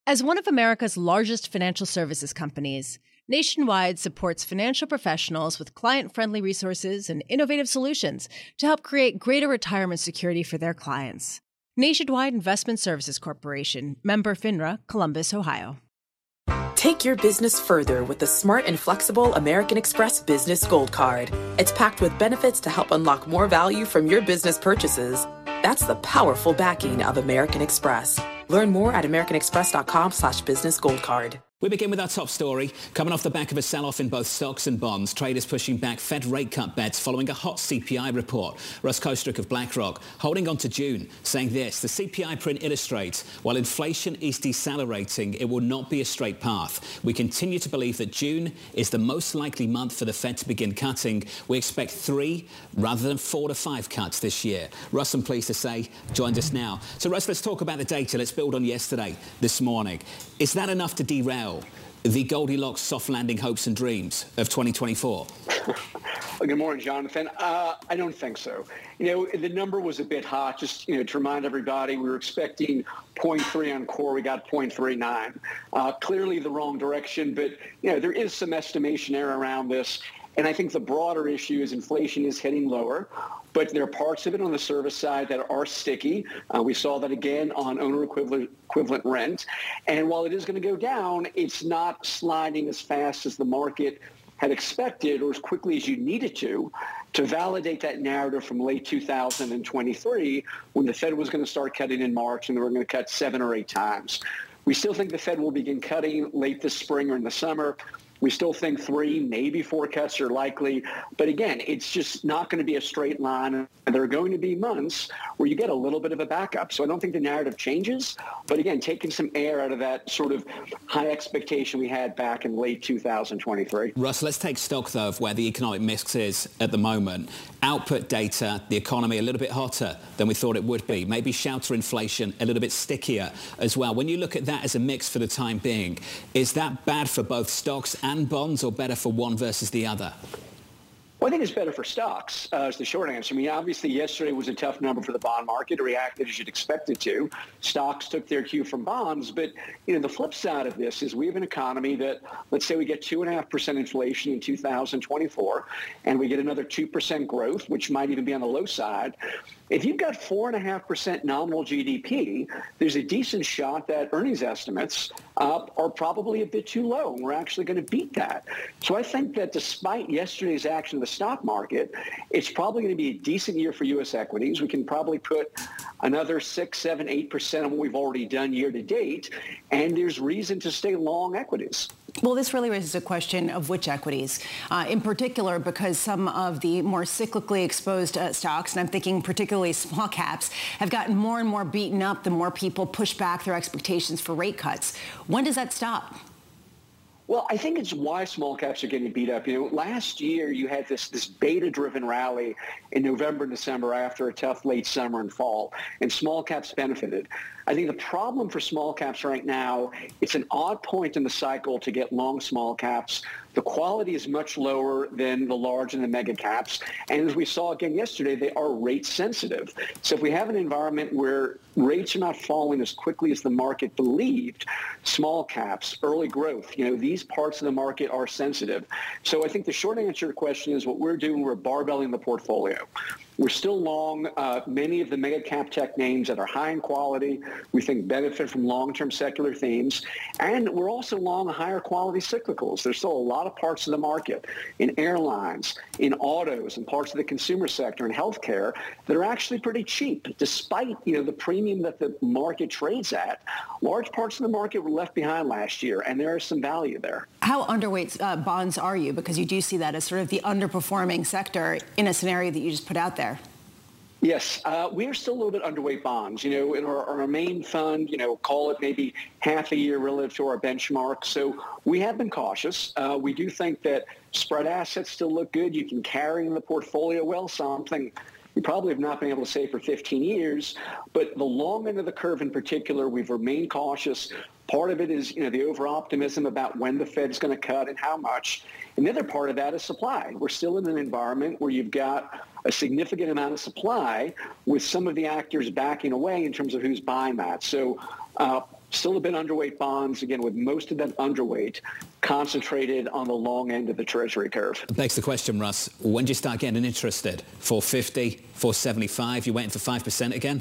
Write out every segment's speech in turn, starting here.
As one of America's largest financial services companies, Nationwide supports financial professionals with client-friendly resources and innovative solutions to help create greater retirement security for their clients. Nationwide Investment Services Corporation, member FINRA, Columbus, Ohio. Take your business further with the smart and flexible American Express Business Gold Card. It's packed with benefits to help unlock more value from your business purchases. That's the powerful backing of American Express. Learn more at americanexpress.com/business gold card. We begin with our top story. Coming off the back of a sell-off in both stocks and bonds, traders pushing back Fed rate cut bets following a hot CPI report. Russ Kostruck of BlackRock holding on to June, saying this: the CPI print illustrates while inflation is decelerating, it will not be a straight path. We continue to believe that June is the most likely month for the Fed to begin cutting. We expect 3 rather than 4 to 5 cuts this year. Russ, I'm pleased to say, joined us now. So Russ, let's talk about the data. Let's build on yesterday, this morning. Is that enough to derail the Goldilocks soft landing hopes and dreams of 2024? Well, good morning, Jonathan. I don't think so. The number was a bit hot. Just, to remind everybody, we were expecting 0.3 on core. We got 0.39. Clearly the wrong direction, but, there is some estimation error around this. And I think the broader issue is inflation is heading lower, but there are parts of it on the service side that are sticky. We saw that again on owner equivalent rent. And while it is going to go down, it's not sliding as fast as the market had expected or as quickly as you needed to validate that narrative from late 2023 when the Fed was going to start cutting in March and they were going to cut 7 or 8 times. We still think the Fed will begin cutting late this spring or in the summer. We still think 3, maybe 4 cuts are likely. But again, it's just not going to be a straight line. And there are going to be months where you get a little bit of a backup. So I don't think the narrative changes. But again, taking some air out of that sort of high expectation we had back in late 2023. Russ, let's take stock, though, of where the economic mix is at the moment. Output data, the economy a little bit hotter than we thought it would be. Maybe shelter inflation a little bit stickier as well. When you look at that as a mix for the time being, is that bad for both stocks and bonds or better for one versus the other? Well, I think it's better for stocks, is the short answer. I mean, obviously, yesterday was a tough number for the bond market. It reacted as you'd expect it to. Stocks took their cue from bonds. But, the flip side of this is we have an economy that, let's say we get 2.5% inflation in 2024, and we get another 2% growth, which might even be on the low side. If you've got 4.5% nominal GDP, there's a decent shot that earnings estimates are probably a bit too low, and we're actually going to beat that. So I think that despite yesterday's action in the stock market, it's probably going to be a decent year for U.S. equities. We can probably put another 6, 7, 8% of what we've already done year to date, and there's reason to stay long equities. Well, this really raises a question of which equities, in particular, because some of the more cyclically exposed stocks, and I'm thinking particularly small caps, have gotten more and more beaten up the more people push back their expectations for rate cuts. When does that stop? Well, I think it's why small caps are getting beat up. Last year you had this beta-driven rally in November and December after a tough late summer and fall, and small caps benefited. I think the problem for small caps right now, it's an odd point in the cycle to get long small caps. The quality is much lower than the large and the mega caps. And as we saw again yesterday, they are rate sensitive. So if we have an environment where rates are not falling as quickly as the market believed, small caps, early growth, these parts of the market are sensitive. So I think the short answer to your question is what we're doing, we're barbelling the portfolio. We're still long many of the mega cap tech names that are high in quality. We think benefit from long-term secular themes. And we're also long higher quality cyclicals. There's still a lot of parts of the market in airlines, in autos, and parts of the consumer sector and healthcare that are actually pretty cheap, despite the premium that the market trades at. Large parts of the market were left behind last year, and there is some value there. How underweight bonds are you? Because you do see that as sort of the underperforming sector in a scenario that you just put out there. Yes, we are still a little bit underweight bonds. In our main fund, call it maybe half a year relative to our benchmark. So we have been cautious. We do think that spread assets still look good. You can carry in the portfolio well, something we probably have not been able to say for 15 years. But the long end of the curve in particular, we've remained cautious. Part of it is, the over-optimism about when the Fed is going to cut and how much. And the other part of that is supply. We're still in an environment where you've got a significant amount of supply with some of the actors backing away in terms of who's buying that. So still a bit underweight bonds, again, with most of that underweight concentrated on the long end of the Treasury curve. It begs the question, Russ, when do you start getting interested? 450, 475, you waiting for 5% again?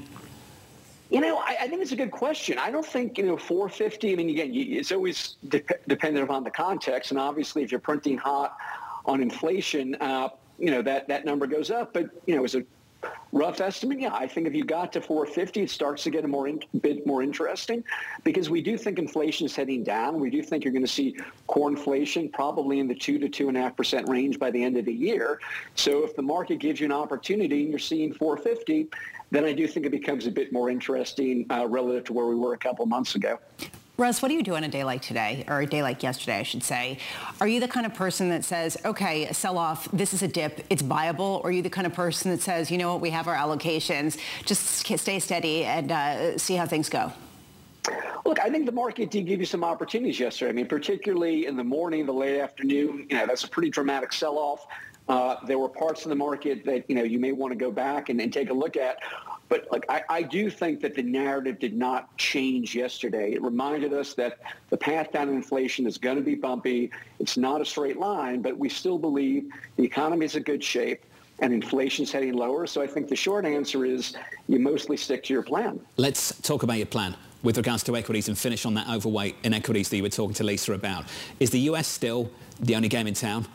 I think it's a good question. I don't think, 450, I mean, again, it's always dependent upon the context. And obviously, if you're printing hot on inflation, that number goes up. But, as a rough estimate, I think if you got to 450, it starts to get a bit more interesting because we do think inflation is heading down. We do think you're going to see core inflation probably in the 2 to 2.5% range by the end of the year. So if the market gives you an opportunity and you're seeing 450, then I do think it becomes a bit more interesting relative to where we were a couple months ago. Russ, what do you do on a day like today, or a day like yesterday, I should say? Are you the kind of person that says, okay, sell off, this is a dip, it's buyable? Or are you the kind of person that says, you know what, we have our allocations, just stay steady and see how things go? Look, I think the market did give you some opportunities yesterday. I mean, particularly in the morning, the late afternoon, that's a pretty dramatic sell-off. There were parts of the market that, you may want to go back and take a look at. But I do think that the narrative did not change yesterday. It reminded us that the path down in inflation is going to be bumpy. It's not a straight line, but we still believe the economy is in good shape and inflation's heading lower. So I think the short answer is you mostly stick to your plan. Let's talk about your plan with regards to equities and finish on that overweight in equities that you were talking to Lisa about. Is the US still the only game in town?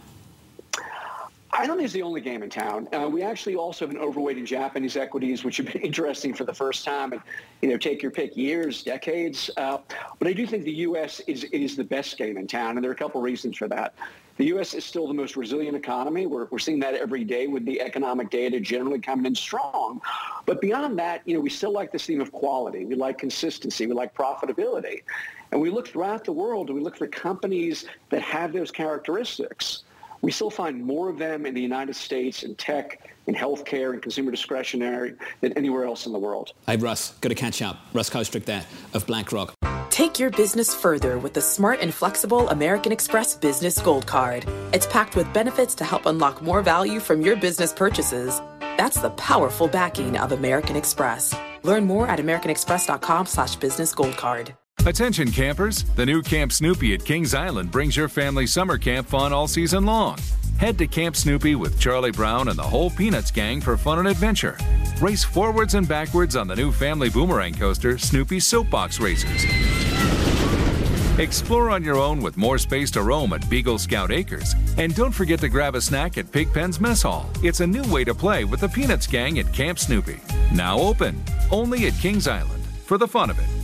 I don't think it's the only game in town. We actually also have an overweight in Japanese equities, which have been interesting for the first time in, take your pick, years, decades. But I do think the U.S. is the best game in town, and there are a couple reasons for that. The U.S. is still the most resilient economy. We're seeing that every day with the economic data generally coming in strong. But beyond that, we still like this theme of quality. We like consistency. We like profitability. And we look throughout the world, and we look for companies that have those characteristics. We still find more of them in the United States in tech, in healthcare, and consumer discretionary than anywhere else in the world. Hey, Russ, good to catch up. Russ Kostruck there of BlackRock. Take your business further with the smart and flexible American Express Business Gold Card. It's packed with benefits to help unlock more value from your business purchases. That's the powerful backing of American Express. Learn more at americanexpress.com/businessgoldcard. Attention campers, the new Camp Snoopy at Kings Island brings your family summer camp fun all season long. Head to Camp Snoopy with Charlie Brown and the whole Peanuts gang for fun and adventure. Race forwards and backwards on the new family boomerang coaster, Snoopy's Soapbox Racers. Explore on your own with more space to roam at Beagle Scout Acres. And don't forget to grab a snack at Pigpen's Mess Hall. It's a new way to play with the Peanuts gang at Camp Snoopy. Now open, only at Kings Island, for the fun of it.